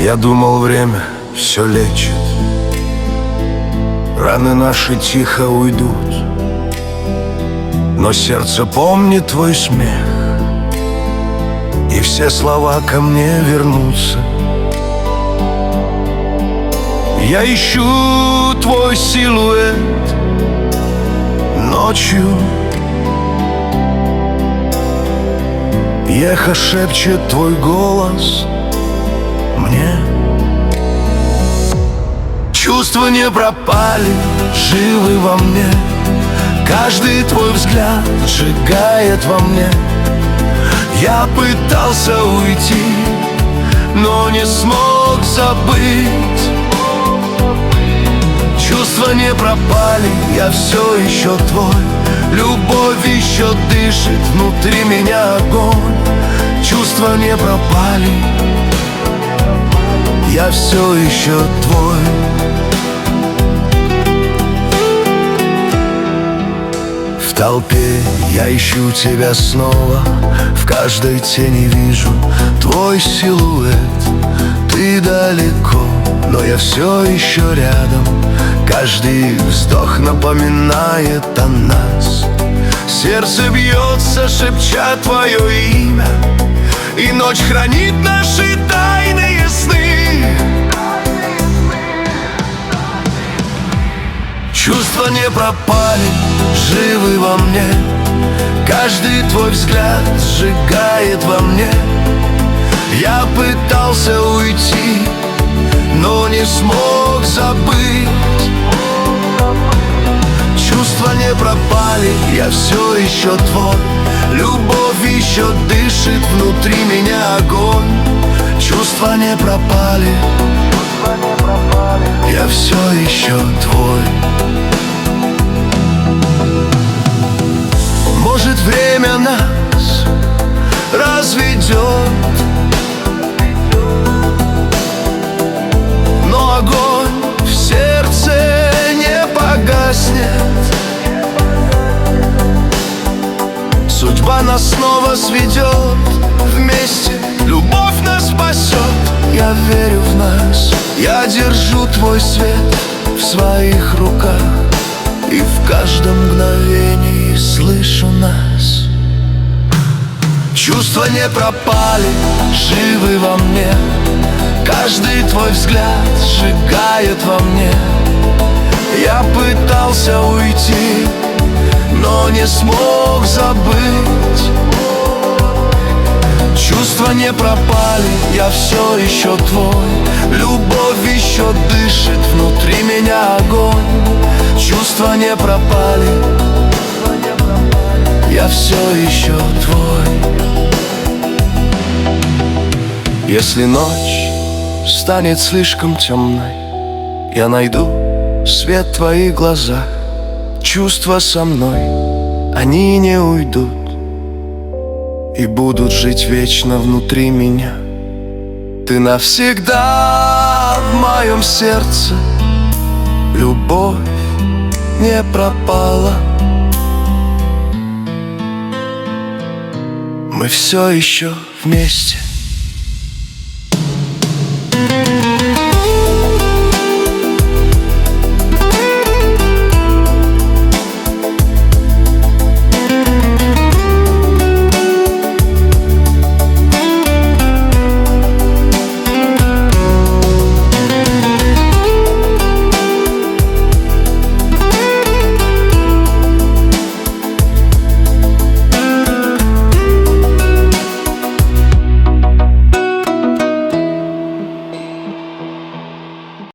Я думал, время все лечит, раны наши тихо уйдут, но сердце помнит твой смех, и все слова ко мне вернутся. Я ищу твой силуэт ночью. Эхо шепчет твой голос мне. Чувства не пропали, живы во мне. Каждый твой взгляд сжигает во мне. Я пытался уйти, но не смог забыть. Чувства не пропали, я все еще твой. Любовь еще дышит, внутри меня огонь. Чувства не пропали, я все еще твой. В толпе я ищу тебя снова, в каждой тени вижу твой силуэт. Ты далеко, но я все еще рядом. Каждый вздох напоминает о нас. Сердце бьется, шепча твое имя, и ночь хранит наши тайные сны. Чувства не пропали, живы во мне. Каждый твой взгляд сжигает во мне. Я пытался уйти, но не смог забыть. Чувства не пропали, я все еще твой. Любовь еще дышит, внутри меня огонь. Чувства не пропали, я все еще твой. Может, время нас разведет, но огонь в сердце не погаснет. Судьба нас снова сведет вместе, любовь нас спасет. Я верю в нас, я держу твой свет в своих руках, и в каждом мгновении слышу нас. Чувства не пропали, живы во мне. Каждый твой взгляд сжигает во мне. Я пытался уйти, но не смог забыть. Чувства не пропали, я все еще твой. Любовь еще дышит, внутри меня огонь. Чувства не пропали, я все еще твой. Если ночь станет слишком темной, я найду свет в твоих глазах. Чувства со мной, они не уйдут и будут жить вечно внутри меня. Ты навсегда в моем сердце, любовь не пропала. Мы все еще вместе.